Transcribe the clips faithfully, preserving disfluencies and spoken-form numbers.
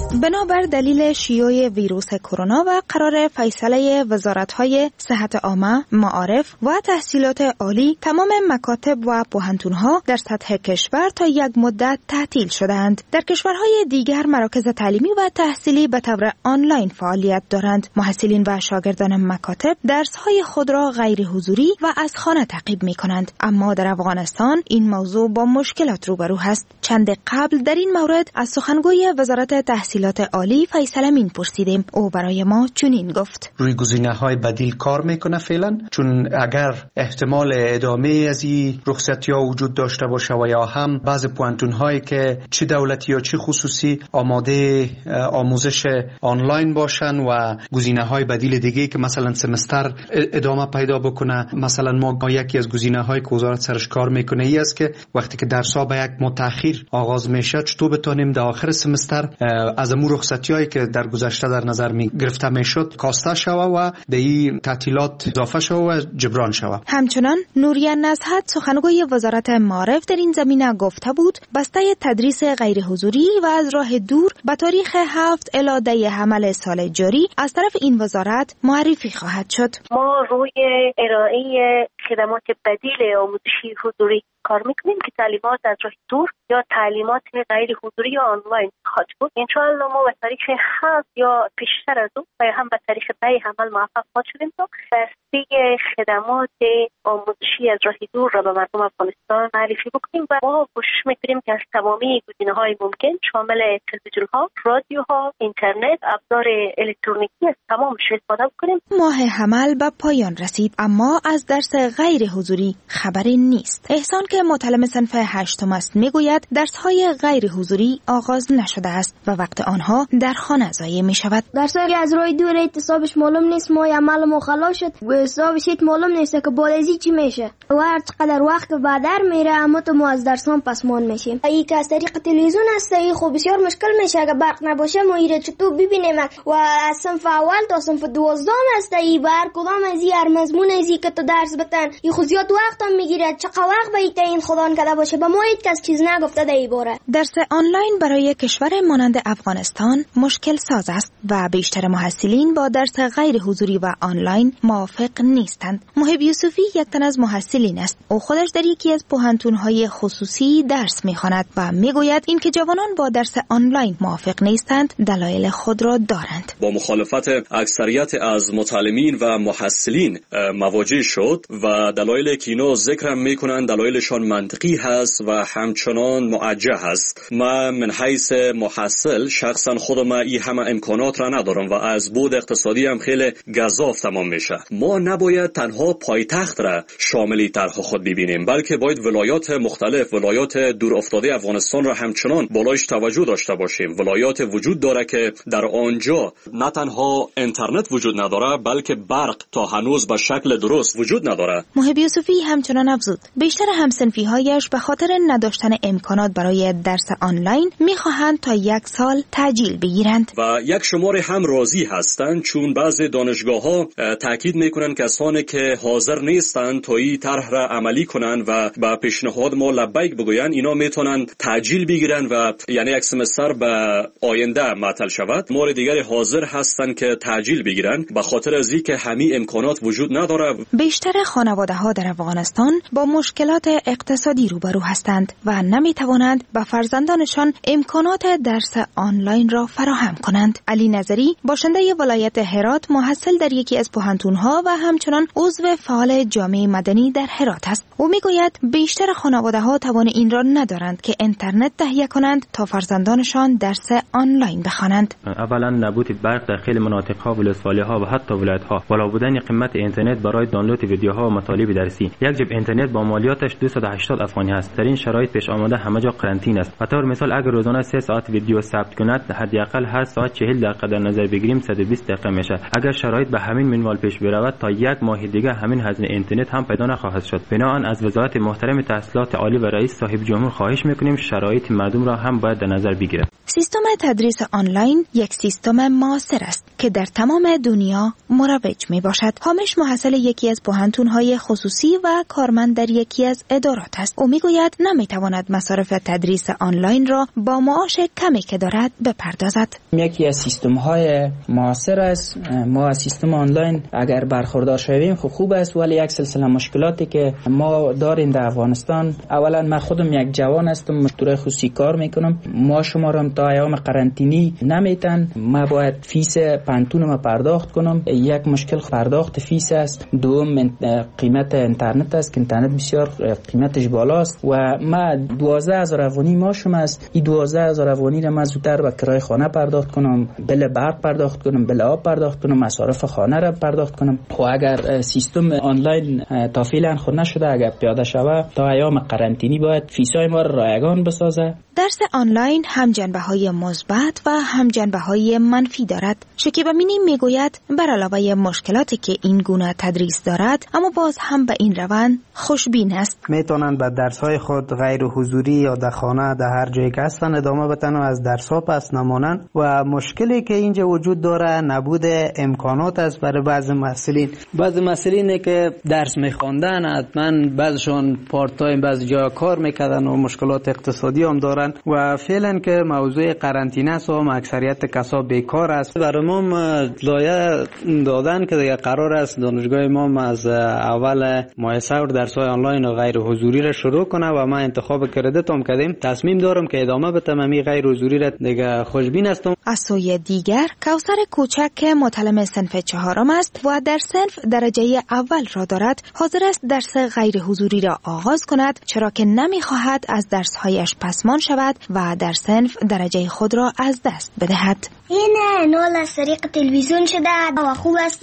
بنابر دلیل شیوع ویروس کرونا و قرار فیصله وزارت‌های صحت عامه، معارف و تحصیلات عالی، تمام مکاتب و پوهنتون‌ها در سطح کشور تا یک مدت تعطیل شدند. در کشورهای دیگر مراکز تعلیمی و تحصیلی به طور آنلاین فعالیت دارند. محصلین و شاگردان مکاتب درس‌های خود را غیر حضوری و از خانه تعقیب می‌کنند. اما در افغانستان این موضوع با مشکلات روبرو است. چند قبل در این مورد از سخنگوی وزارت تحصیلات عالی فیصل امین پرسیدیم. او برای ما چنین گفت: روی گزینه‌های بدیل کار میکنه فعلا، چون اگر احتمال ادامه از این رخصتی‌ها وجود داشته باشه و یا هم بعض پوهنتون‌هایی که چه دولتی یا چه خصوصی آماده آموزش آنلاین باشن و گزینه‌های بدیل دیگه که مثلا سمستر ادامه پیدا بکنه، مثلا ما یکی از گزینه‌های که وزارت سرش کار میکنه ای است که وقتی که درس‌ها به یک متأخر آغاز میشه چطور بتونیم در آخر سمستر از امور رخصتی‌هایی که در گذشته در نظر می گرفته میشد کاسته شوه و به این تعطیلات اضافه شوه و جبران شوه. همچنان نوریه نزهت سخنگوی وزارت معارف در این زمینه گفته بود بسته تدریس غیر حضوری و از راه دور به تاریخ هفت الی ده حمل سال جاری از طرف این وزارت معرفی خواهد شد. ما روی ارائه خدمات بدیل آموزشی حضوری کار میکنیم که تعلیمات از راه دور یا تعلیمات غیر حضوری یا آنلاین خواهد بود. انشاءالله ما به تاریخ هفت یا پیشتر از اون و هم به تاریخ ده حمل موفق خواهد شدیم تا بسته خدمات آموزشی از راه دور را به مردم افغانستان معرفی بکنیم و ما کوشش میکنیم که از تمامی گزینه‌های ممکن شامل تلویزیون‌ها، رادیوها، اینترنت، ابزار الکترونیکی از تمامش استفاده بکنیم. ماه حمل به پایان رسید اما از درس غیر حضوری خبری نیست. احسان که متعلم صنف هشتم است میگوید درس‌های غیر حضوری آغاز نشده است و وقت آنها در خانه ضایع می‌شود. درس‌های از راه دور حسابش معلوم نیست، ما عمل ما خلاص شد و حسابش معلوم نیست که بالازی چی میشه و هر چقدر وقت بعدر میره اما تو ما از درسام پسمان میشیم. این که از طریق تلویزیون است این خب بسیار مشکل میشه، اگه برق نباشه ما ایره چطور ببینیم و از صنف اول تا صنف دوازدهم است این بر کدام از این هر مضمون از که تو درس بتن این خود زیاد وقت هم میگیره. چقدر وقت به این خدا نکرده باشه به ما هیچ کس چیز نگفته در این باره. درس آنلاین برای کشور مانند افغانستان مشکل ساز است و بیشتر محصلین با درس غیر حضوری و آنلاین موافق نیستند. محب یوسفی یک تن از محصلین است. او خودش در یکی از پوهنتون‌های خصوصی درس می‌خواند و میگوید اینکه جوانان با درس آنلاین موافق نیستند دلایل خود را دارند. با مخالفت اکثریت از متعلمین و محصلین مواجه شد و دلایل که اینا ذکر می‌کنند دلایلشان منطقی هست و همچنان موجه هست. من من حیث محصل شخصا خودم این همه امکانات را ندارم و از بود اقتصادی هم خیلی گزاف تمام میشه. ما نباید تنها پایتخت را شامل طرح خود ببینیم بلکه باید ولایات مختلف، ولایات دور افتاده افغانستان را همچنان بالایش توجه داشته باشیم. ولایات وجود داره که در آنجا نه تنها اینترنت وجود نداره بلکه برق تا هنوز به شکل درست وجود نداره. محب یوسفی همچنان افزود بیشتر همسنفی‌هایش به خاطر نداشتن امکانات برای درس آنلاین می‌خواهند تا یک سال تعجیل بگیرند و یک شمار هم راضی هستند چون بعضی دانشگاه‌ها تاکید می‌کنند کسانی که حاضر نیستند تا این طرح را عملی کنند و با پیشنهاد ما لبیک بگویند اینا میتونند تعجیل بگیرن و یعنی یک سمستر به آینده معطل شود. مورد دیگری حاضر هستند که تعجیل بگیرن به خاطر از اینکه همین امکانات وجود نداره. بیشتر خانواده‌ها در افغانستان با مشکلات اقتصادی روبرو هستند و نمیتوانند به فرزندانشان امکانات درس آنلاین را فراهم کنند. علی نظری باشنده ولایت هرات محصل در یکی از پوهنتون‌ها و همچنان عضو فعال جامعه مدنی در هرات است. او میگوید بیشتر خانواده‌ها توان این را ندارند که اینترنت تهیه کنند تا فرزندانشان درس آنلاین بخوانند. اولا نبود برق در خیلی مناطق‌ها، ولایت‌ها و حتی ولایت‌ها، بالا بودن قیمت اینترنت برای دانلود ویدیوها و مطالب درسی. یک جیب اینترنت با مالیاتش دویست و هشتاد افغانی است. در این شرایط پیش آمده همه جا قرنطینه است. به طور مثال اگر روزانه سه ساعت ویدیو ثبت کند حداقل هر ساعت چهل دقیقه در نظر بگیریم صد و بیست دقیقه میشه. اگر شرایط به همین منوال پیش برود تا یک ماه دیگه همین هزینه اینترنت هم پیدا نخواهد شد. بنابراین از وزارت محترم تحصیلات عالی و رئیس صاحب جمهور خواهش میکنیم شرایط مردم را هم باید در نظر بگیرد. سیستم تدریس آنلاین یک سیستم معاصر است که در تمام دنیا مروج می باشد. حامش محصل یکی از پوهنتون‌های خصوصی و کارمند در یکی از ادارات است. او میگوید نمیتواند مصارف تدریس درس آنلاین را با معاش کمی که دارد بپردازد. یکی از سیستم های معاصر است. ما از سیستم آنلاین اگر برخوردار شویم خب خوب است، ولی یک سلسله مشکلاتی که ما داریم در افغانستان، اولا من خودم یک جوان هستم، مشتری خصوصی کار میکنم، ما شما را تا ایام قرنطینی نمیتن، ما باید فیس پانتونم پرداخت کنم. یک مشکل پرداخت فیس است. دوم قیمت اینترنت است که اینترنت بسیار قیمتش بالاست و ما دوازده هزار افغانی ماشم است. این دوازده هزار افغانی را من زودتر به کرایه خانه پرداخت کنم، بل برق پرداخت کنم، بل آب پرداخت کنم، مصارف خانه را پرداخت کنم. و اگر سیستم آنلاین تا فعلا خود نشده، اگر پیاده شود تا ایام قرنطینی باید فیسای ما را رایگان بسازه. درس آنلاین هم جنبه‌های مثبت و هم جنبه‌های منفی دارد. شکیب امینی میگوید بر علاوه مشکلاتی که این گونه تدریس دارد، اما باز هم به این روند خوشبین است. میتونن به درس‌های خود غیر حضوری یا در خانه در هر جایی که هستن ادامه بدن و از درس‌ها پس نمانند. و مشکلی که اینجا وجود داره نبود امکانات است برای بعضی مسئولین. بعضی مسئولینی که درس می‌خواندن حتما بعضشون پارت تایم بعضی جا کار میکردن و مشکلات اقتصادی هم دارن و فعلا که موضوع قرنطینه است و اکثریت کسا بیکار است. برای ما لایه دادن که دیگه قرار است دانشگاه ما از اول ماه سور درس‌های آنلاین و غیر حضوری را شروع کنه و ما انتخاب کردیت هم کردیم. تصمیم دارم که ادامه بدم امی غیر حضوری را. دیگه خوشبین هستم. از سوی دیگر کوثر کوچک که متعلم صنف چهارم است و در صنف درجه اول را دارد، حاضر است درس غیر حضوری را آغاز کند، چرا که نمی‌خواهد از درس‌هایش پسمان شود و در صنف درجه خود را از دست بدهد. این نال از طریق تلویزیون شده و خوب است.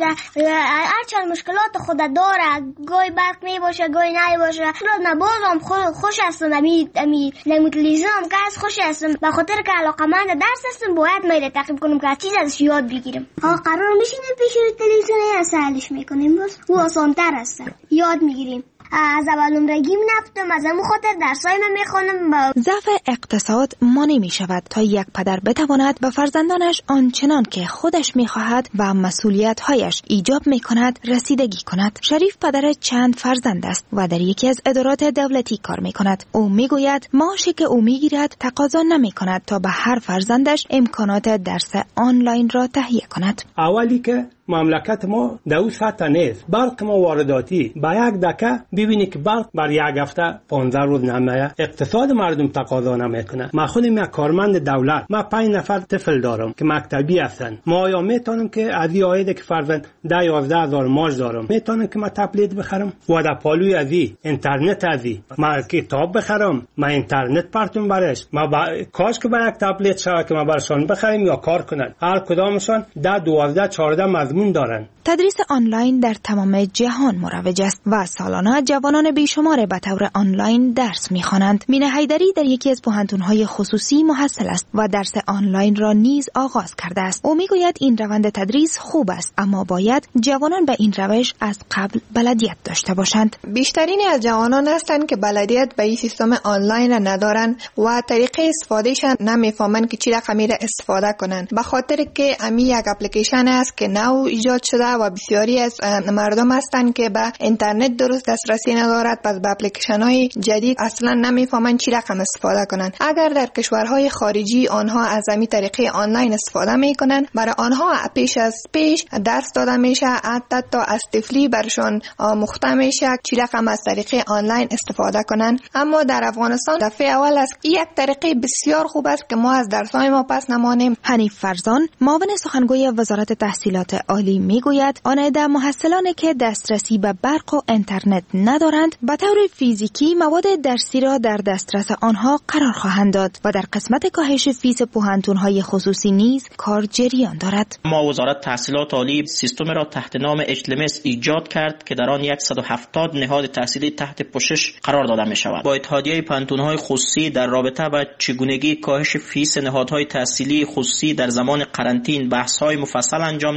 هرچند مشکلات خود داره، گاهی برق می باشه گاهی نمی باشه. نه بازم خوش هستم. امی امی نمو تلویزیون هم که از خوش هستم، به خاطر که علاقه‌مند درس هستم باید میره تعقیب کنم که چیز ازش یاد بگیرم. ها قرار میشینیم پیش تلویزیون یا سهلش میکنیم، بس او آسان‌تر است، یاد میگیریم. از اول نمرگیم نفتم، از همون خاطر درسای من میخوانم. با ضعف اقتصاد مانع میشود تا یک پدر بتواند به فرزندانش آنچنان که خودش میخواهد و مسئولیت‌هایش ایجاب میکند رسیدگی کند. شریف پدر چند فرزند است و در یکی از ادارات دولتی کار میکند. او میگوید معاشی که او میگیرد تقاضا نمیکند تا به هر فرزندش امکانات درس آنلاین را تهیه کند. اولی که مملکت ما دو سطح نیست. برق ما وارداتی، با یک دکه ببینی که برق بر یک هفته پانزده روز نمیه. اقتصاد مردم تقاضا نمیکنه. ما خودم یک کارمند دولت، ما پنج نفر طفل دارم که مکتبی هستن. ما یا میتونم که از این عاید که فرزند ده یازده هزار ماش دارم، میتونم که ما تبلیت بخرم و در پالوی از این اینترنت از این ما کتاب بخرم، ما اینترنت پرتون برش. ما با... کاش که با یک تبلیت شوه که ما برشان بخریم یا کار کنن. هر کدامشان ده دوازده چهارده مضمون دارن. تدریس آنلاین در تمام جهان مروج است و سالانه جوانان بیشمار به طور آنلاین درس می‌خوانند. مینه حیدری در یکی از پوهنتون‌های خصوصی محصل است و درس آنلاین را نیز آغاز کرده است. او میگوید این روند تدریس خوب است، اما باید جوانان به این روش از قبل بلدیت داشته باشند. بیشترین از جوانان هستند که بلدیت به این سیستم آنلاین را ندارند و طریق استفادهشان نمی‌فهمند که چی رقمی را استفاده کنند. به خاطر که امی یک اپلیکیشن است که نو ایجاد شده و بسیاری از مردم هستند که به اینترنت درست دسترسی ندارد، پس به اپلیکیشن های جدید اصلا نمیفهمند چی رقم استفاده کنند. اگر در کشورهای خارجی آنها از همین طریقه آنلاین استفاده میکنند، برای آنها پیش از پیش درس داده میشه، حتی تا از طفلی برشان آموخته میشه چی رقم از طریقه آنلاین استفاده کنند. اما در افغانستان دفعه اول است یک طریقه بسیار خوب است که ما از درس‌های ما پس نمانیم. حنیف فرزان معاون سخنگوی وزارت تحصیلات عالی میگوید آن عده محصلانی که دسترسی به برق و اینترنت ندارند به طور فیزیکی مواد درسی را در دسترس آنها قرار خواهند داد و در قسمت کاهش فیس پوهنتون‌های خصوصی نیز کار جریان دارد. ما وزارت تحصیلات عالی سیستم را تحت نام اچ ال ام اس ایجاد کرد که در آن صد و هفتاد نهاد تحصیلی تحت پوشش قرار داده می شود. با اتحادیه پوهنتون‌های خصوصی در رابطه با چگونگی کاهش فیس نهادهای تحصیلی خصوصی در زمان قرنطینه بحث‌های مفصل انجام داده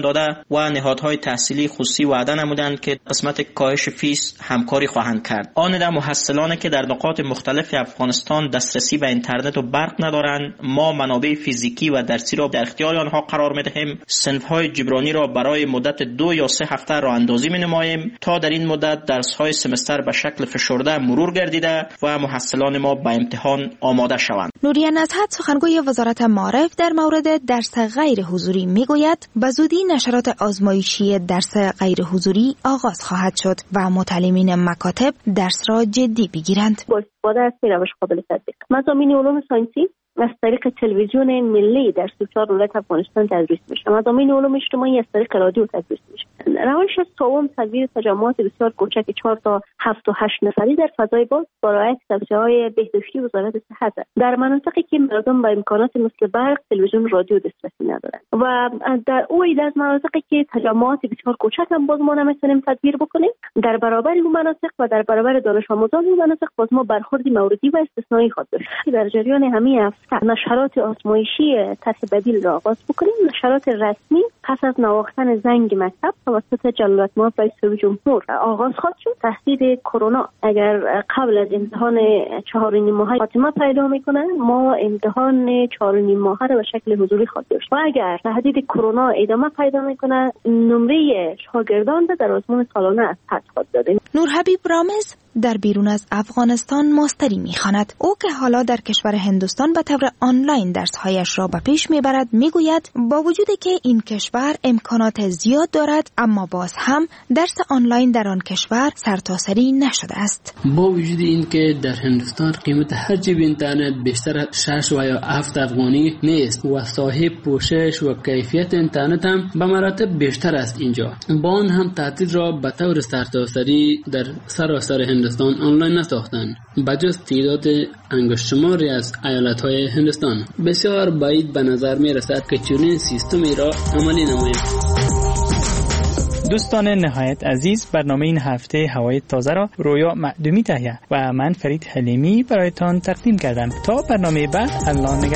و نهادهای تحصیلی خصوصی وعده نمودند که قسمت کاهش فیس همکاری خواهند کرد. آن در محصلانی که در نقاط مختلف افغانستان دسترسی به اینترنت و برق ندارند، ما منابع فیزیکی و درسی را در اختیار آنها قرار می‌دهیم. صنف‌های جبرانی را برای مدت دو یا سه هفته راه اندازی می‌نماییم تا در این مدت درس‌های سمستر به شکل فشرده مرور گردیده و محصلان ما به امتحان آماده شوند. نوریه نزهت سخنگوی وزارت معارف در مورد درس غیر حضوری میگوید به زودی نشرات آزمایشی درس غیر حضوری آغاز خواهد شد و متعلمین مکاتب درس را جدی بگیرند. با استفاده از روش قابل تطبیق مضامین علوم ساینسی از طریق تلویزیون ملی در سی و چهار ولایت افغانستان تدریس میشه. مضامین علوم اجتماعی از طریق رادیو تدریس میشه. روش سوم تدوین تجمعات بسیار کوچک چهار تا هفت و هشت نفری در فضای باز با رعایت توصیه‌های بهداشتی وزارت صحت است. در مناطقی که مردم با امکانات مثل برق، تلویزیون، رادیو دسترسی ندارند و در اوی از مناطقی که تجمعات بسیار کوچک هم باز ما نمیتونیم تدبیر بکنیم، در برابر اون مناطق و در برابر دانش آموزان اون مناطق باز ما برخورد موردی و استثنایی خود داشت. در جریان همه هفته نشرات آزمایشی طرح بدیل را آغاز بکنیم. نشرات رسمی پس از نواختن زنگ مکتب توسط جلالت مآب رئیس جمهور آغاز خواهد شد. تهدید کرونا اگر قبل از امتحان چهار و نیم ماهه فاطمه پیدا میکنه، ما امتحان چهار و نیم ماهه را به شکل حضوری خواهیم داشت و اگر تهدید کرونا ادامه پیدا میکنه، نمره شاگردان در آزمون سالانه از حد خواهد داده. نورحبیب رامز در بیرون از افغانستان ماستری میخواند. او که حالا در کشور هندوستان به طور آنلاین درسهایش را به پیش میبرد میگوید با وجودی که این کشور امکانات زیاد دارد، اما باز هم درس آنلاین در آن کشور سرتاسری نشده است. با وجود این که در هندوستان قیمت هر جیب اینترنت بیشتر از شش و یا هفت افغانی نیست و صاحب پوشش و کیفیت اینترنت هم به مراتب بیشتر است اینجا، با آن هم تعطیل را به طور سرتاسری در سراسر هندوستان آنلاین نساختند. بجز تعداد انگشت شماری از ایالت‌های هندوستان بسیار بعید به نظر می رسد که چنین سیستمی را عملی نماییم. دوستان نهایت عزیز، برنامه این هفته هوای تازه را رویا معدومی تهیه و من فرید حلیمی برایتان تقدیم کردم. تا برنامه بعد، الله نگهدار.